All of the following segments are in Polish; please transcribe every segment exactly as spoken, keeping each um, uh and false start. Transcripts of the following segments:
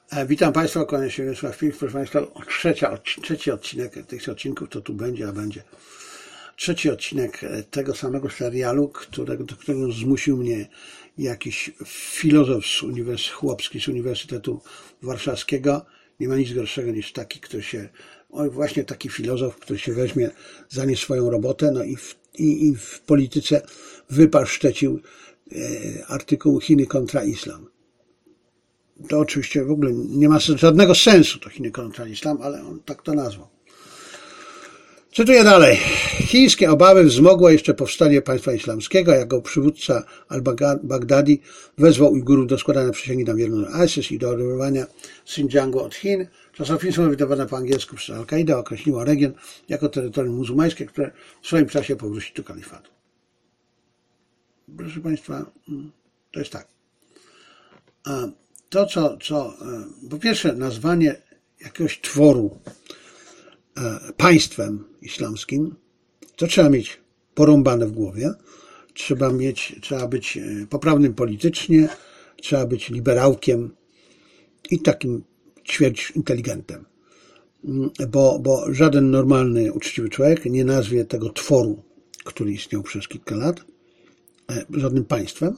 Witam Państwa, kłaniam się Wiesław Pilch. Proszę Państwa, trzecia, trzeci odcinek tych odcinków, to tu będzie, a będzie trzeci odcinek tego samego serialu, którego, do którego zmusił mnie jakiś filozof z uniwers- chłopski z Uniwersytetu Warszawskiego. Nie ma nic gorszego niż taki, który się, o, właśnie taki filozof, który się weźmie za nie swoją robotę, no i w, i, i w polityce wypaszczecił e, artykuł Chiny kontra Islam. To oczywiście w ogóle nie ma żadnego sensu, to Chiny kontra Islam, ale on tak to nazwał. Cytuję dalej. Chińskie obawy wzmogło jeszcze powstanie państwa islamskiego, jako przywódca al-Baghdadi wezwał Ujgurów do składania przysięgi na wierność ISIS i do odrywania Xinjiangu od Chin. Czasopismo wydawane po angielsku przez Al-Kaidę określiło region jako terytorium muzułmańskie, które w swoim czasie powróci do kalifatu. Proszę Państwa, to jest tak. To, co, co po pierwsze nazwanie jakiegoś tworu państwem islamskim, to trzeba mieć porąbane w głowie, trzeba mieć, trzeba być poprawnym politycznie, trzeba być liberałkiem i takim ćwierć inteligentem. Bo, bo żaden normalny, uczciwy człowiek nie nazwie tego tworu, który istniał przez kilka lat, żadnym państwem,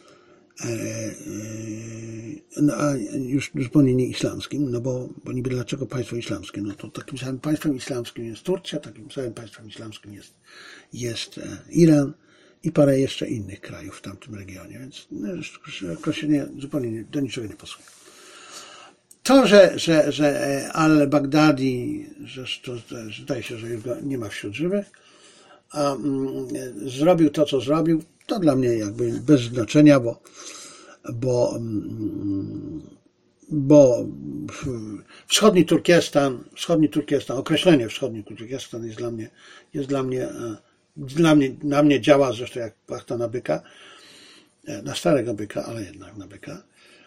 no a już zupełnie nie islamskim, no bo, bo niby dlaczego państwo islamskie? No to takim samym państwem islamskim jest Turcja, takim samym państwem islamskim jest, jest Iran i parę jeszcze innych krajów w tamtym regionie, więc no, określenie zupełnie nie, do niczego nie pasuje. To, że, że, że al-Baghdadi, że, to, że zdaje się, że już go nie ma wśród żywych, a, mm, zrobił to, co zrobił, to dla mnie jakby bez znaczenia, bo, bo, bo wschodni Turkestan, wschodni Turkestan, określenie wschodni Turkestan jest dla mnie, jest dla mnie, dla mnie, na mnie działa zresztą jak płachta na byka, na starego byka, ale jednak na byka.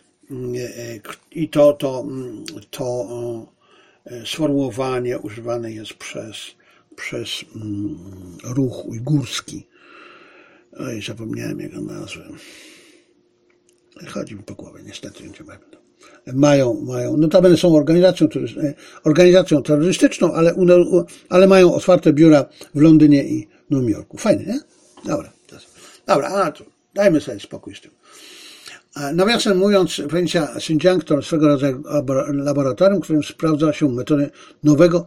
I to, to, to sformułowanie używane jest przez, przez ruch ujgurski. Oj, zapomniałem jego nazwę. Chodzi mi po głowie, niestety. Mają, mają, notabene są organizacją, organizacją terrorystyczną, ale, ale mają otwarte biura w Londynie i Nowym Jorku. Fajnie, nie? Dobra. Dobra, a to dajmy sobie spokój z tym. Nawiasem mówiąc, prowincja Xinjiang to swego rodzaju laboratorium, w którym sprawdza się metody nowego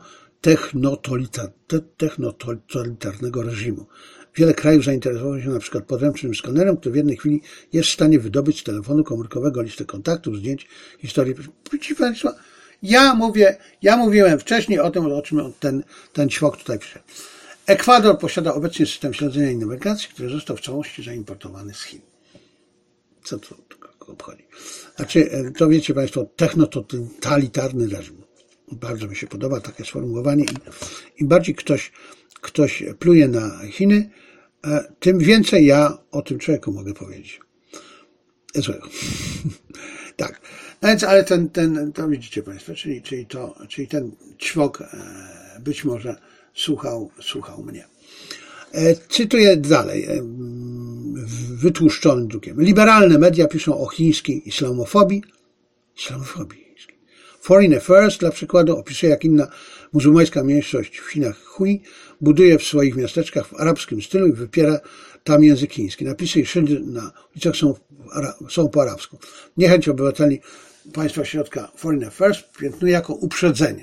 technototalitarnego reżimu. Wiele krajów zainteresowało się na przykład podręcznym skanerem, który w jednej chwili jest w stanie wydobyć z telefonu komórkowego listę kontaktów, zdjęć, historii. Proszę Państwa, ja mówię, ja mówiłem wcześniej o tym, o czym ten, ten ćwok tutaj pisze. Ekwador posiada obecnie system śledzenia i nawigacji, który został w całości zaimportowany z Chin. Co to obchodzi? Znaczy, to wiecie Państwo, technototalitarny reżim. Bardzo mi się podoba takie sformułowanie i im bardziej ktoś, ktoś pluje na Chiny, tym więcej ja o tym człowieku mogę powiedzieć. Złego. Tak. No więc, ale ten, ten, to widzicie Państwo, czyli, czyli, to, czyli ten ćwok być może słuchał, słuchał mnie. Cytuję dalej, wytłuszczonym drukiem. Liberalne media piszą o chińskiej islamofobii. Islamofobii. Foreign Affairs, dla przykładu, opisuje, jak inna muzułmańska mniejszość w Chinach Hui buduje w swoich miasteczkach w arabskim stylu i wypiera tam język chiński. Napisy i szyldy na ulicach są, są po arabsku. Niechęć obywateli państwa środka Foreign Affairs piętnuje jako uprzedzenie.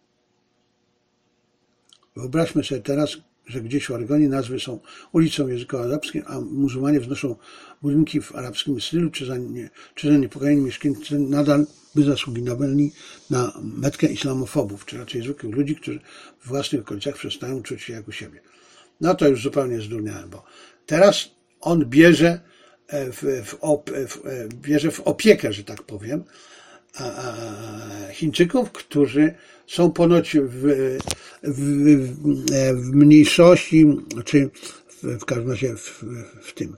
Wyobraźmy sobie teraz, że gdzieś w Oregonie nazwy są ulicą w języku arabskim, a muzułmanie wznoszą budynki w arabskim stylu, czy za, nie, czy za niepokojeni mieszkańcy nadal by zasługiwali na metkę islamofobów, czy raczej zwykłych ludzi, którzy w własnych okolicach przestają czuć się jak u siebie. No to już zupełnie zdurniałem, bo teraz on bierze w, w, op, w, bierze w opiekę, że tak powiem, Chińczyków, którzy są ponoć w, w, w mniejszości, czy w, w każdym razie w, w tym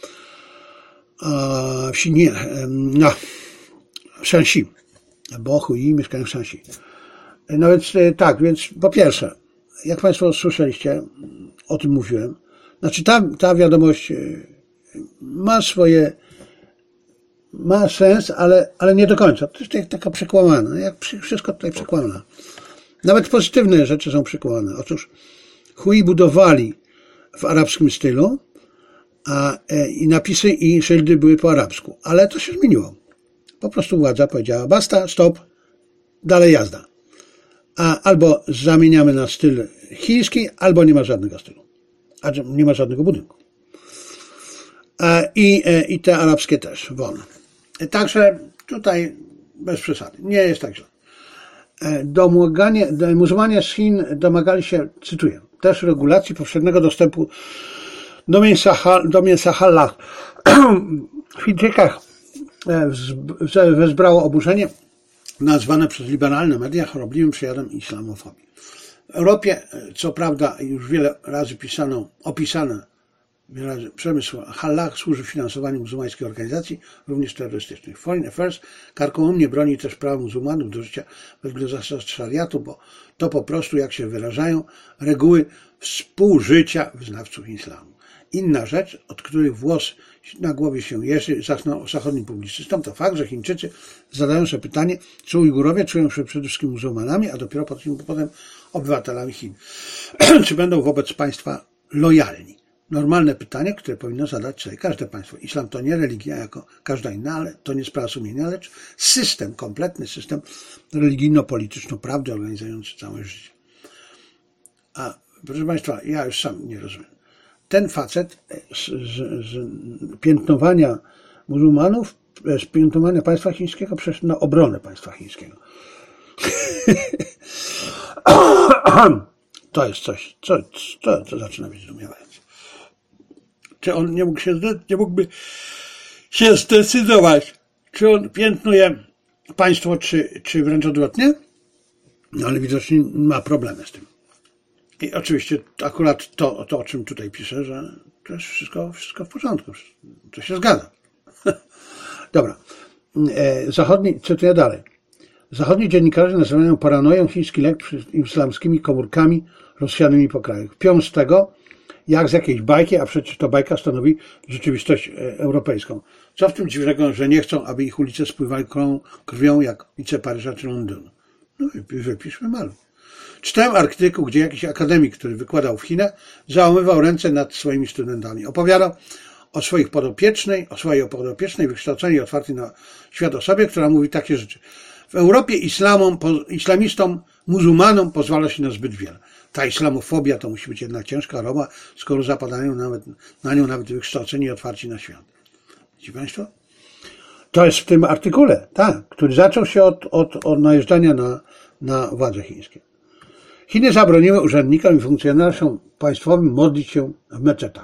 w Xinie, no, w Shanxi, bo Hui mieszkają w Shanxi. No więc tak, więc po pierwsze, jak Państwo słyszeliście, o tym mówiłem, znaczy ta, ta wiadomość ma swoje ma sens, ale, ale nie do końca. To jest taka przekłamana, jak wszystko tutaj przekłamane. Nawet pozytywne rzeczy są przekłamane. Otóż Hui budowali w arabskim stylu, a i napisy i szyldy były po arabsku. Ale to się zmieniło. Po prostu władza powiedziała basta, stop, dalej jazda. A albo zamieniamy na styl chiński, albo nie ma żadnego stylu. A nie ma żadnego budynku. I, i te arabskie też, won. Także tutaj bez przesady. Nie jest tak źle. Domaganie, muzułmanie z Chin domagali się, cytuję, też regulacji powszechnego dostępu do mięsa, do mięsa halal. W Chińczykach wezbrało oburzenie nazwane przez liberalne media chorobliwym przejawem islamofobii. W Europie, co prawda, już wiele razy pisano, opisane wiele razy przemysł halal służy finansowaniu muzułmańskich organizacji, również terrorystycznych. Foreign Affairs karkołomnie broni też prawa muzułmanów do życia wedle zasad szariatu, bo to po prostu, jak się wyrażają, reguły współżycia wyznawców islamu. Inna rzecz, od których włos na głowie się jeży zachodnim publicystom, to fakt, że Chińczycy zadają sobie pytanie, czy Ujgurowie czują się przede wszystkim muzułmanami, a dopiero potem, potem obywatelami Chin. Czy będą wobec państwa lojalni? Normalne pytanie, które powinno zadać sobie każde państwo. Islam to nie religia jako każda inna, ale to nie sprawa sumienia, lecz system, kompletny system religijno-polityczno-prawdy organizujący całe życie. A proszę państwa, ja już sam nie rozumiem. Ten facet z, z, z piętnowania muzułmanów, z piętnowania państwa chińskiego przeszedł na obronę państwa chińskiego. To jest coś, co, co, co zaczyna być zdumiewające. Czy on nie mógł się, nie mógłby się zdecydować, czy on piętnuje państwo, czy, czy wręcz odwrotnie? No ale widocznie ma problemy z tym. I oczywiście akurat to, to, o czym tutaj piszę, że to jest wszystko, wszystko w porządku. To się zgadza. Dobra. Zachodni, cytuję dalej. Zachodni dziennikarze nazywają paranoją chiński lek przed islamskimi komórkami rozsianymi po kraju. Pią z tego, jak z jakiejś bajki, a przecież to bajka stanowi rzeczywistość europejską. Co w tym dziwnego, że nie chcą, aby ich ulice spływały krwią jak ulice Paryża czy Londynu? No wypiszmy malu. Czytałem artykuł, gdzie jakiś akademik, który wykładał w Chinach, załamywał ręce nad swoimi studentami. Opowiadał o swoich podopiecznej, o swojej podopiecznej, wykształconej i otwartej na świat osobie, która mówi takie rzeczy. W Europie islamom, islamistom, muzułmanom pozwala się na zbyt wiele. Ta islamofobia to musi być jednak ciężka roba, skoro zapadają nawet, na nią nawet wykształceni i otwarci na świat. Widzicie państwo? To jest w tym artykule, tak, który zaczął się od, od, od najeżdżania na, na władze chińskie. Chiny zabroniły urzędnikom i funkcjonariuszom państwowym modlić się w meczetach.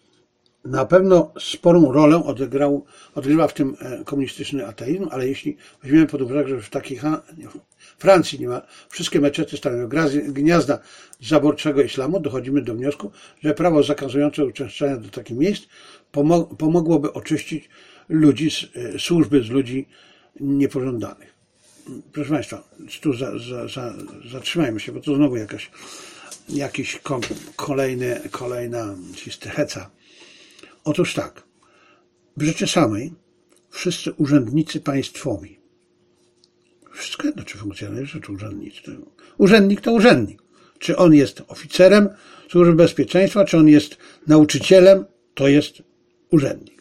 Na pewno sporą rolę odegrał, odgrywa w tym komunistyczny ateizm, ale jeśli weźmiemy pod uwagę, że w takiej Francji nie ma, wszystkie meczety stanowią gniazda zaborczego islamu, dochodzimy do wniosku, że prawo zakazujące uczęszczania do takich miejsc pomogłoby oczyścić ludzi z służby, z ludzi niepożądanych. Proszę państwa, tu za, za, za, zatrzymajmy się, bo to znowu jakaś, jakiś kolejny, kolejna heca. Otóż tak, w rzeczy samej wszyscy urzędnicy państwowi, wszystko jedno, czy funkcjonariusze, czy urzędnicy. Urzędnik to urzędnik. Czy on jest oficerem służby bezpieczeństwa, czy on jest nauczycielem, to jest urzędnik.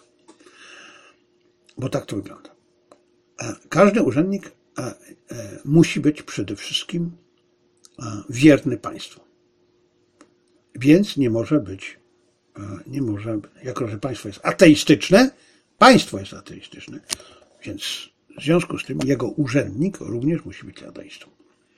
Bo tak to wygląda. Każdy urzędnik musi być przede wszystkim wierny państwu. Więc nie może być, nie może, jako że państwo jest ateistyczne, państwo jest ateistyczne, więc w związku z tym jego urzędnik również musi być ateistą.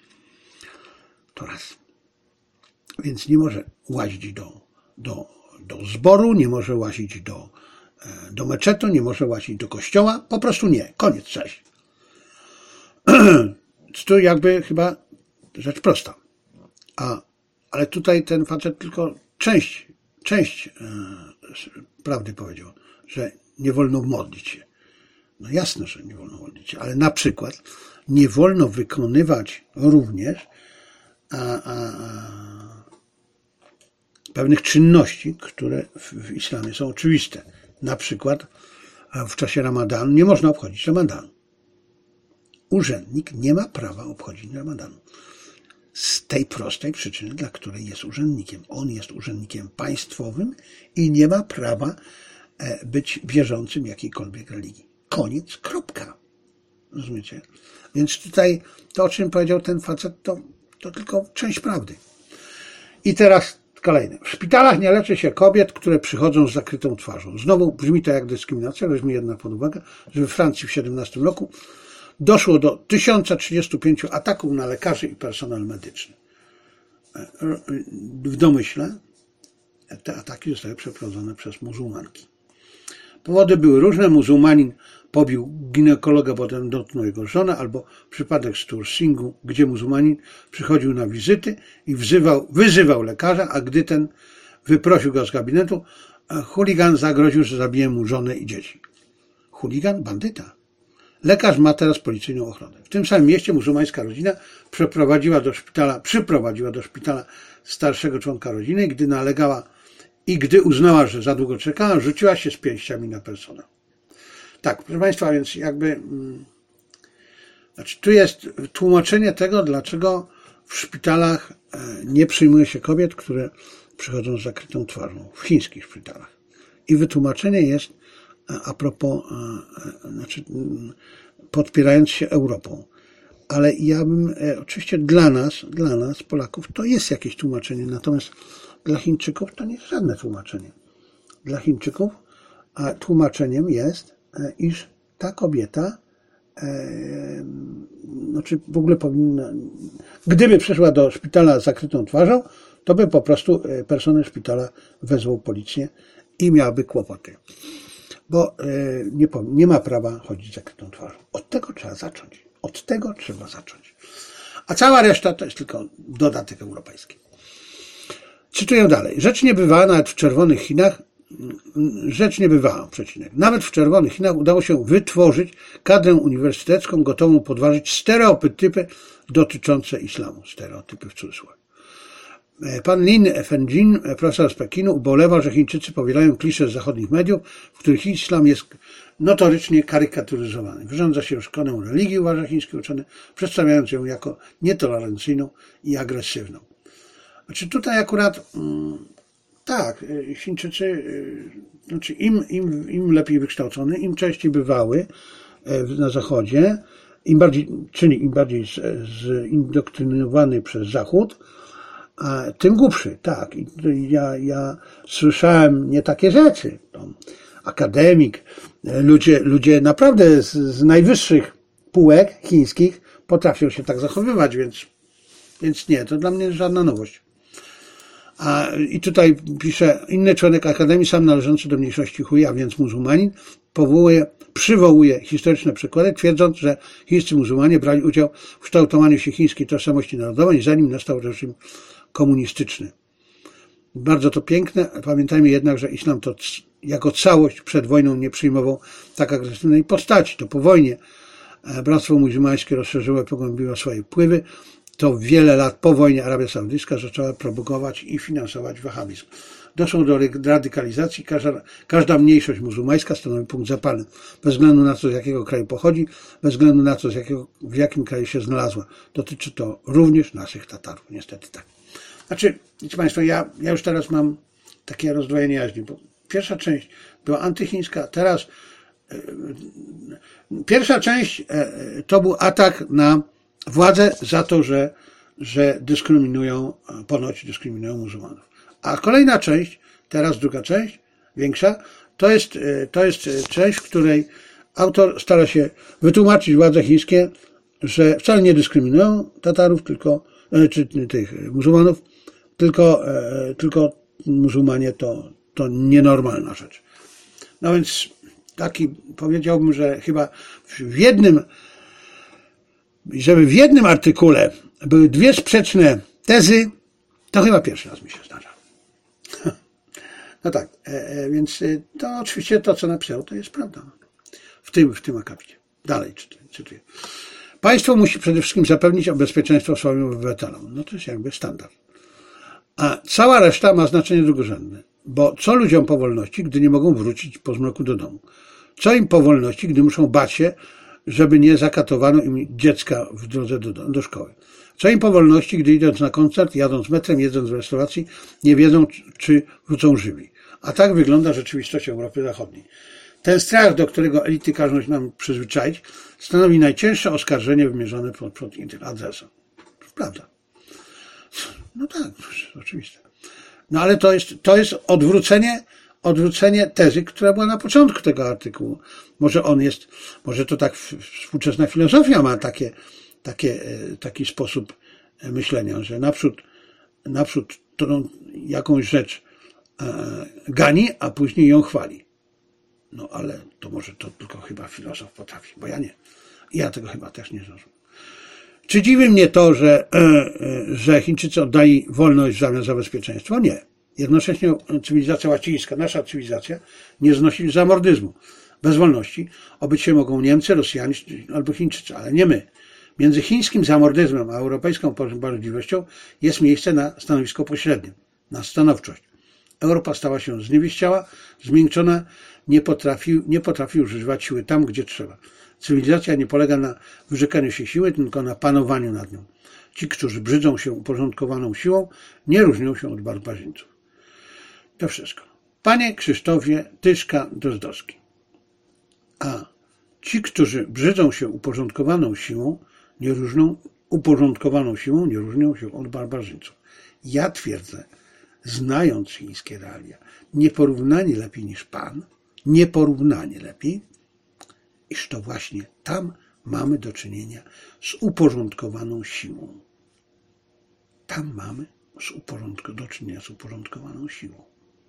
To raz. Więc nie może łazić do, do, do zboru, nie może łazić do, do meczetu, nie może łazić do kościoła, po prostu nie. Koniec, cześć. To jakby chyba rzecz prosta. A, ale tutaj ten facet tylko część, część e, prawdy powiedział, że nie wolno modlić się. No jasne, że nie wolno modlić się, ale na przykład nie wolno wykonywać również a, a, a, pewnych czynności, które w, w islamie są oczywiste. Na przykład w czasie ramadanu nie można obchodzić ramadanu. Urzędnik nie ma prawa obchodzić ramadanu. Z tej prostej przyczyny, dla której jest urzędnikiem. On jest urzędnikiem państwowym i nie ma prawa być wierzącym jakiejkolwiek religii. Koniec, kropka. Rozumiecie? Więc tutaj to, o czym powiedział ten facet, to, to tylko część prawdy. I teraz kolejne. W szpitalach nie leczy się kobiet, które przychodzą z zakrytą twarzą. Znowu brzmi to jak dyskryminacja, weźmy jednak pod uwagę, że we Francji w siedemnastym roku doszło do tysiąc trzydziestu pięciu ataków na lekarzy i personel medyczny. W domyśle te ataki zostały przeprowadzone przez muzułmanki. Powody były różne. Muzułmanin pobił ginekologa, potem dotknął jego żonę, albo przypadek z Tursingu, gdzie muzułmanin przychodził na wizyty i wzywał, wyzywał lekarza, a gdy ten wyprosił go z gabinetu, chuligan zagroził, że zabije mu żonę i dzieci. Chuligan? Bandyta. Lekarz ma teraz policyjną ochronę. W tym samym mieście muzułmańska rodzina przeprowadziła do szpitala, przyprowadziła do szpitala starszego członka rodziny, gdy nalegała i gdy uznała, że za długo czekała, rzuciła się z pięściami na personel. Tak, proszę Państwa, więc jakby hmm, znaczy tu jest tłumaczenie tego, dlaczego w szpitalach nie przyjmuje się kobiet, które przychodzą z zakrytą twarzą. W chińskich szpitalach. I wytłumaczenie jest a propos, znaczy podpierając się Europą. Ale ja bym, oczywiście dla nas, dla nas, Polaków, to jest jakieś tłumaczenie, natomiast dla Chińczyków to nie jest żadne tłumaczenie. Dla Chińczyków a tłumaczeniem jest, iż ta kobieta, e, znaczy w ogóle powinna, gdyby przyszła do szpitala z zakrytą twarzą, to by po prostu personel szpitala wezwał policję i miałaby kłopoty. Bo nie, nie ma prawa chodzić z zakrytą twarzą. Od tego trzeba zacząć. Od tego trzeba zacząć. A cała reszta to jest tylko dodatek europejski. Cytuję dalej. Rzecz niebywała nawet w czerwonych Chinach, rzecz niebywała, przecinek. Nawet w czerwonych Chinach udało się wytworzyć kadrę uniwersytecką gotową podważyć stereotypy dotyczące islamu. Stereotypy w cudzysłowie. Pan Lin Fengjin, profesor z Pekinu, ubolewa, że Chińczycy powielają klisze z zachodnich mediów, w których islam jest notorycznie karykaturyzowany. Wyrządza się szkodę religii, uważa chiński uczony, przedstawiając ją jako nietolerancyjną i agresywną. Znaczy tutaj akurat tak, Chińczycy, znaczy im, im, im lepiej wykształcony, im częściej bywały na Zachodzie, im bardziej, czyli im bardziej zindoktrynowany przez Zachód, a tym głupszy, tak. I ja, ja słyszałem nie takie rzeczy. Akademik, ludzie, ludzie naprawdę z, z najwyższych półek chińskich potrafią się tak zachowywać, więc, więc nie, to dla mnie żadna nowość. A, I tutaj pisze, inny członek Akademii, sam należący do mniejszości Hui, a więc muzułmanin, powołuje, przywołuje historyczne przykłady, twierdząc, że chińscy muzułmanie brali udział w kształtowaniu się chińskiej tożsamości narodowej, zanim nastał reżim komunistyczny. Bardzo to piękne. Pamiętajmy jednak, że islam to jako całość przed wojną nie przyjmował tak agresywnej postaci. To po wojnie Bractwo Muzułmańskie rozszerzyło i pogłębiło swoje wpływy. To wiele lat po wojnie Arabia Saudyjska zaczęła propagować i finansować wahhabizm. Doszło do radykalizacji. Każda, każda mniejszość muzułmańska stanowi punkt zapalny. Bez względu na to, z jakiego kraju pochodzi, bez względu na to, z jakiego, w jakim kraju się znalazła. Dotyczy to również naszych Tatarów. Niestety tak. Znaczy, wiecie Państwo, ja, ja już teraz mam takie rozdwojenie jaźni, bo pierwsza część była antychińska, teraz yy, pierwsza część yy, to był atak na władzę za to, że, że dyskryminują, ponoć dyskryminują muzułmanów. A kolejna część, teraz druga część, większa, to jest, yy, to jest część, w której autor stara się wytłumaczyć władze chińskie, że wcale nie dyskryminują Tatarów, tylko, yy, czy tych muzułmanów, Tylko, tylko muzułmanie to, to nienormalna rzecz. No więc taki powiedziałbym, że chyba w jednym, żeby w jednym artykule były dwie sprzeczne tezy, to chyba pierwszy raz mi się zdarza. No tak, więc to oczywiście to, co napisał, to jest prawda. W tym, w tym akapicie. Dalej cytuję. Państwo musi przede wszystkim zapewnić bezpieczeństwo swoim obywatelom. No to jest jakby standard. A cała reszta ma znaczenie drugorzędne, bo co ludziom po wolności, gdy nie mogą wrócić po zmroku do domu? Co im po wolności, gdy muszą bać się, żeby nie zakatowano im dziecka w drodze do, do szkoły? Co im po wolności, gdy idąc na koncert, jadąc metrem, jedząc w restauracji, nie wiedzą, czy wrócą żywi? A tak wygląda rzeczywistość Europy Zachodniej. Ten strach, do którego elity każą się nam przyzwyczaić, stanowi najcięższe oskarżenie wymierzone pod, pod adresem. Prawda. No tak, oczywiste. No ale to jest, to jest odwrócenie, odwrócenie tezy, która była na początku tego artykułu. Może on jest, może to tak współczesna filozofia ma takie, takie, taki sposób myślenia, że naprzód, naprzód tą jakąś rzecz gani, a później ją chwali. No ale to może to tylko chyba filozof potrafi, bo ja nie. Ja tego chyba też nie zrozumiem. Czy dziwi mnie to, że, że Chińczycy oddali wolność w zamian za bezpieczeństwo? Nie. Jednocześnie cywilizacja łacińska, nasza cywilizacja, nie znosi zamordyzmu. Bez wolności obyć się mogą Niemcy, Rosjanie albo Chińczycy, ale nie my. Między chińskim zamordyzmem a europejską możliwością jest miejsce na stanowisko pośrednie, na stanowczość. Europa stała się zniewieściała, zmiękczona, nie potrafi, nie potrafi używać siły tam, gdzie trzeba. Cywilizacja nie polega na wyrzekaniu się siły, tylko na panowaniu nad nią. Ci, którzy brzydzą się uporządkowaną siłą, nie różnią się od barbarzyńców. To wszystko. Panie Krzysztofie Tyszka-Drozdowski. A ci, którzy brzydzą się uporządkowaną siłą, nie różnią, uporządkowaną siłą, nie różnią się od barbarzyńców. Ja twierdzę, znając chińskie realia, nieporównanie lepiej niż pan, nieporównanie lepiej, iż to właśnie tam mamy do czynienia z uporządkowaną siłą. Tam mamy z uporządko- do czynienia z uporządkowaną siłą.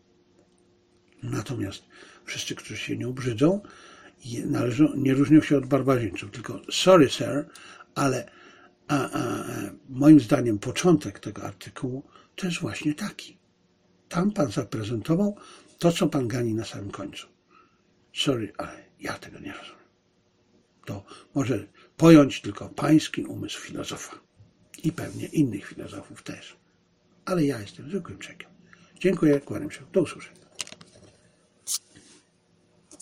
Natomiast wszyscy, którzy się nią brzydzą, należą, nie różnią się od barbarzyńców. Tylko sorry sir, ale a, a, moim zdaniem początek tego artykułu to jest właśnie taki. Tam pan zaprezentował to, co pan gani na samym końcu. Sorry, ale ja tego nie rozumiem. To może pojąć tylko pański umysł filozofa. I pewnie innych filozofów też. Ale ja jestem zwykłym Czekiem. Dziękuję, kłaniam się. Do usłyszenia.